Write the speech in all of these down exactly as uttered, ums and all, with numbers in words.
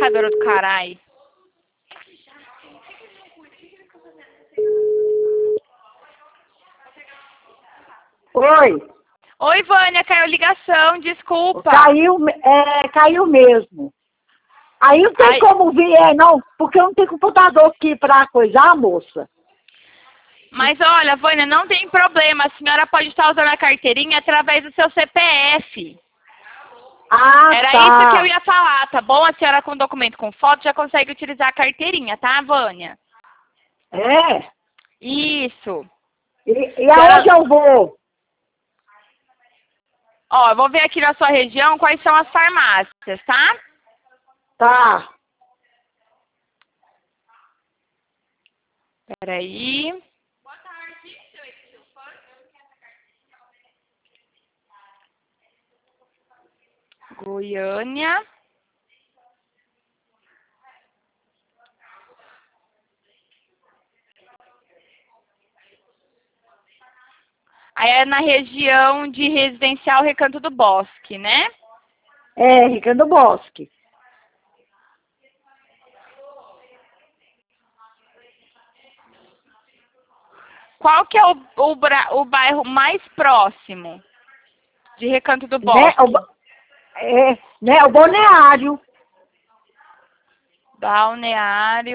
marcadora do caralho. Oi. Oi, Vânia, caiu ligação, desculpa. Caiu, é, caiu mesmo. Aí não tem Ai. como vir, é, não, porque eu não tenho computador aqui pra coisar, moça. Mas olha, Vânia, não tem problema. A senhora pode estar usando a carteirinha através do seu C P F. Ah, Era tá. isso que eu ia falar, tá bom? A senhora com documento com foto já consegue utilizar a carteirinha, tá, Vânia? É. Isso. E, e aonde eu vou? Ó, eu vou ver aqui na sua região quais são as farmácias, tá? Tá. Peraí. Goiânia. Aí é na região de residencial Recanto do Bosque, né? É, Ricardo Bosque. Qual que é o, o, bra- o bairro mais próximo de Recanto do Né, Bosque? o, ba- é, né, o balneário. Balneário.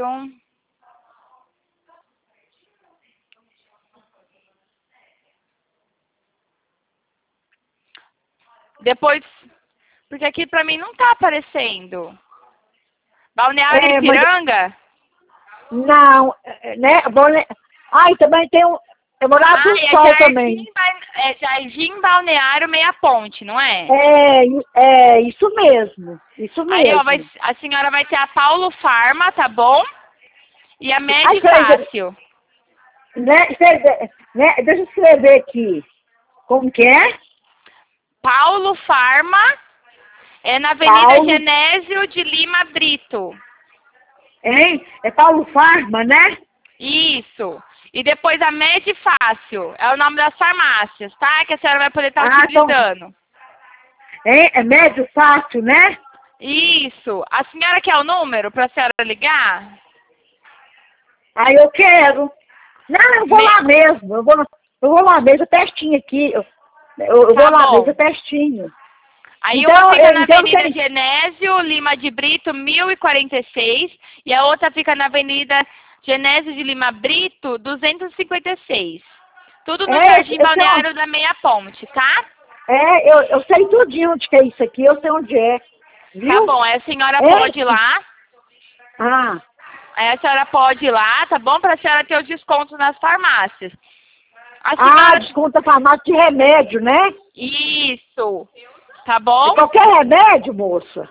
Depois, porque aqui pra mim não tá aparecendo. Balneário É, mas, Ipiranga? não, é, né, balne... Ai, também tem um, eu morava Ah, do é Sol Jardim, também. Ba- é Jardim Balneário Meia Ponte, não é? É, é, isso mesmo, isso Aí, ó, mesmo. vai, a senhora vai ter a Paulo Farma, tá bom? E a Ai, Medifácil. né, escreve- né, deixa eu escrever aqui. Como que é? Paulo Farma é na Avenida Paulo, Genésio de Lima Brito. hein? É Paulo Farma, né? Isso. E depois a Medifácil é o nome das farmácias, tá? Que a senhora vai poder estar Ah, então, utilizando. hein? É médio fácil, né? Isso. A senhora quer o número para a senhora ligar? Aí eu quero. Não, eu vou Me- lá mesmo. Eu vou, eu vou lá mesmo, testinho aqui. Eu, eu, eu Tá vou lá bom. mesmo, testinho. Aí Então, uma fica eu, na então Avenida tem... Genésio, Lima de Brito, mil e quarenta e seis. E a outra fica na Avenida Genésio de Lima Brito, duzentos e cinquenta e seis. Tudo no É, eu, Jardim eu sei onde, Balneário da Meia Ponte, tá? é, eu, eu sei tudinho onde que é isso aqui, eu sei onde é. Tá Viu? bom, aí a senhora É. pode ir lá. Ah, Aí a senhora pode ir lá, tá bom? Para a senhora ter o desconto nas farmácias. A ah, senhora... desconta farmácia de remédio, né? Isso. Tá De bom? qualquer remédio, moça.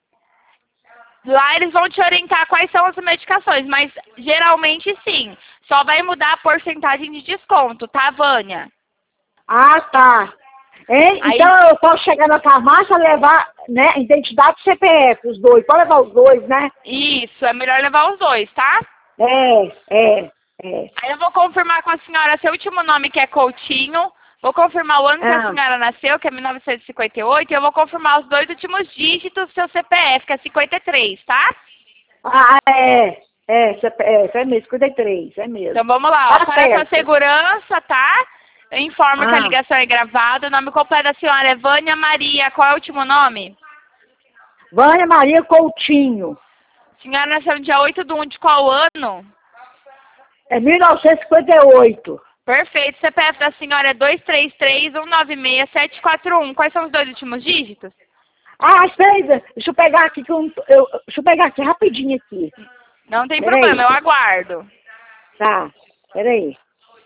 Lá eles vão te orientar quais são as medicações, mas geralmente sim. Só vai mudar a porcentagem de desconto, tá, Vânia? Ah, tá. Hein? Aí, Então eu posso chegar na farmácia e levar, né, identidade e C P F, os dois. Pode levar os dois, né? isso, é melhor levar os dois, tá? É, é, é. Aí eu vou confirmar com a senhora seu último nome, que é Coutinho. Vou confirmar o ano que a Ah, senhora nasceu, que é mil novecentos e cinquenta e oito. E eu vou confirmar os dois últimos dígitos do seu C P F, que é cinquenta e três, tá? ah é, é, C P F, é mesmo, cinquenta e três, é mesmo. Então vamos lá, ó. Tá Para a sua certo. segurança, tá? Eu informo que a Ah, ligação é gravada. O nome completo da senhora é Vânia Maria. Qual é o último nome? Vânia Maria Coutinho. A senhora nasceu no dia oito de um de qual ano? É mil novecentos e cinquenta e oito. Perfeito. C P F da senhora é dois três três, um nove seis, sete quatro um. Quais são os dois últimos dígitos? Ah, espera, deixa eu pegar aqui, que eu, não tô- eu, deixa eu pegar aqui rapidinho aqui. Não tem Peraí. problema, eu aguardo. Tá, peraí.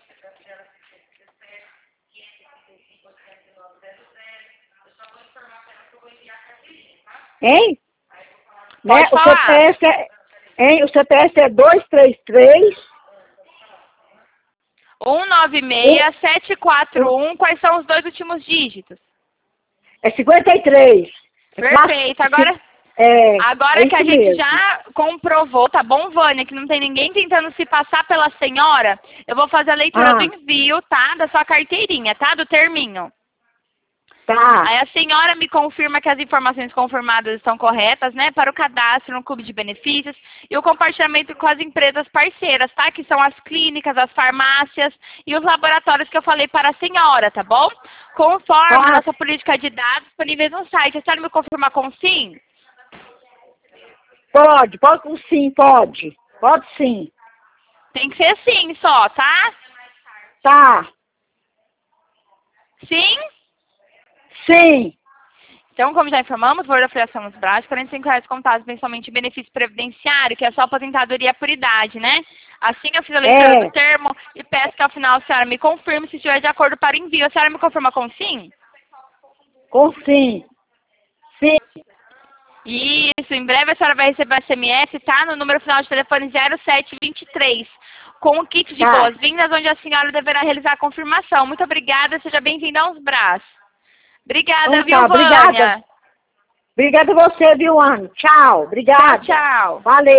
Hein? Pode Né? O falar. C P F é, hein? O C P F é dois três três. um nove seis, sete quatro um. Quais são os dois últimos dígitos? É cinquenta e três. Perfeito. Agora, É, agora é que a isso gente mesmo. já comprovou, tá bom, Vânia, que não tem ninguém tentando se passar pela senhora, eu vou fazer a leitura Ah. do envio, tá? Da sua carteirinha, tá? Do terminho. Tá. Aí a senhora me confirma que as informações confirmadas estão corretas, né? Para o cadastro no Clube de Benefícios e o compartilhamento com as empresas parceiras, tá? Que são as clínicas, as farmácias e os laboratórios que eu falei para a senhora, tá bom? Conforme Tá. a nossa política de dados disponíveis no site. A senhora me confirma com sim? Pode, pode com sim, pode. Pode sim. Tem que ser sim só, tá? Tá. Sim? Sim. Então, como já informamos, o valor da afiliação nos braços, quarenta e cinco reais contados mensalmente em benefício previdenciário, que é só aposentadoria por idade, né? Assim eu fiz a leitura É. do termo e peço que ao final a senhora me confirme se estiver de acordo para envio. A senhora me confirma com sim? Com sim. Sim. Isso, em breve a senhora vai receber o S M S, tá? No número final de telefone zero sete vinte e três, com o kit de Tá. boas-vindas, onde a senhora deverá realizar a confirmação. Muito obrigada, seja bem-vinda aos braços. Obrigada, Então viu, tá, Vânia? obrigada. Obrigada a você, viu, Ana? Tchau. Obrigada. Tchau, tchau. Valeu.